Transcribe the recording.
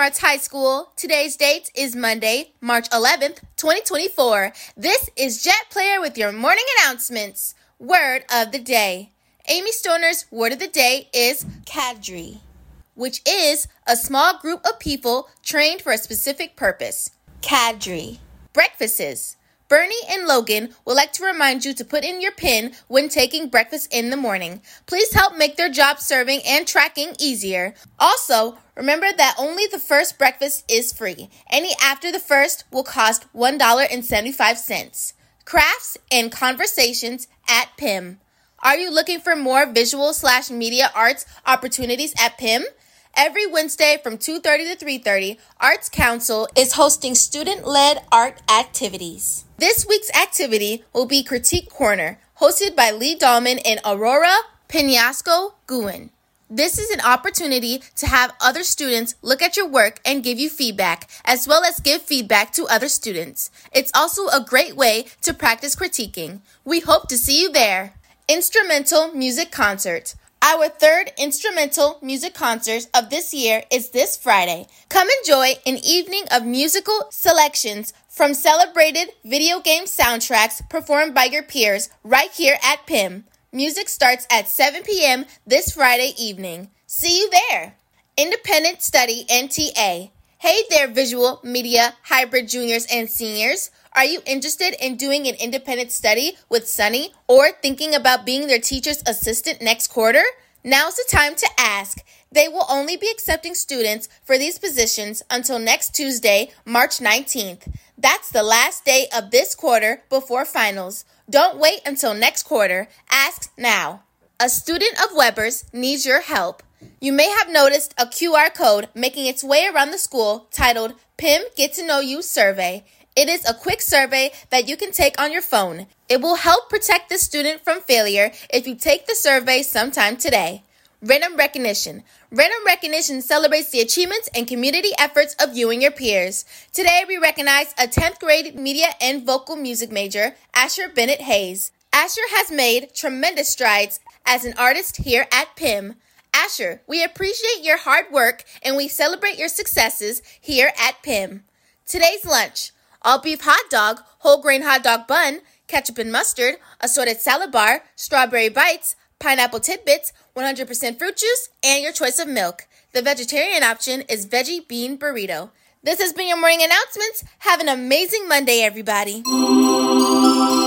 Arts High School. Today's date is Monday, March 11th, 2024. This is Jet Player with your morning announcements. Word of the day. Amy Stoner's word of the day is cadre, which is a small group of people trained for a specific purpose. Cadre. Breakfasts. Bernie and Logan would like to remind you to put in your PIN when taking breakfast in the morning. Please help make their job serving and tracking easier. Also, remember that only the first breakfast is free. Any after the first will cost $1.75. Crafts and conversations at PIM. Are you looking for more visual/media arts opportunities at PIM? Every Wednesday from 2:30 to 3:30, Arts Council is hosting student-led art activities. This week's activity will be Critique Corner, hosted by Lee Dahlman and Aurora Pinasco-Guin. This is an opportunity to have other students look at your work and give you feedback, as well as give feedback to other students. It's also a great way to practice critiquing. We hope to see you there. Instrumental Music Concert. Our third instrumental music concert of this year is this Friday. Come enjoy an evening of musical selections from celebrated video game soundtracks performed by your peers right here at PIM. Music starts at 7 p.m. this Friday evening. See you there. Independent Study NTA. Hey there, visual media hybrid juniors and seniors. Are you interested in doing an independent study with Sunny or thinking about being their teacher's assistant next quarter? Now's the time to ask. They will only be accepting students for these positions until next Tuesday, March 19th. That's the last day of this quarter before finals. Don't wait until next quarter. Ask now. A student of Weber's needs your help. You may have noticed a QR code making its way around the school titled PIM Get to Know You Survey. It is a quick survey that you can take on your phone. It will help protect the student from failure if you take the survey sometime today. Random Recognition. Random Recognition celebrates the achievements and community efforts of you and your peers. Today we recognize a 10th grade media and vocal music major, Asher Bennett Hayes. Asher has made tremendous strides as an artist here at PIM. Asher, we appreciate your hard work and we celebrate your successes here at PIM. Today's lunch. All beef hot dog, whole grain hot dog bun, ketchup and mustard, assorted salad bar, strawberry bites, pineapple tidbits, 100% fruit juice, and your choice of milk. The vegetarian option is veggie bean burrito. This has been your morning announcements. Have an amazing Monday, everybody.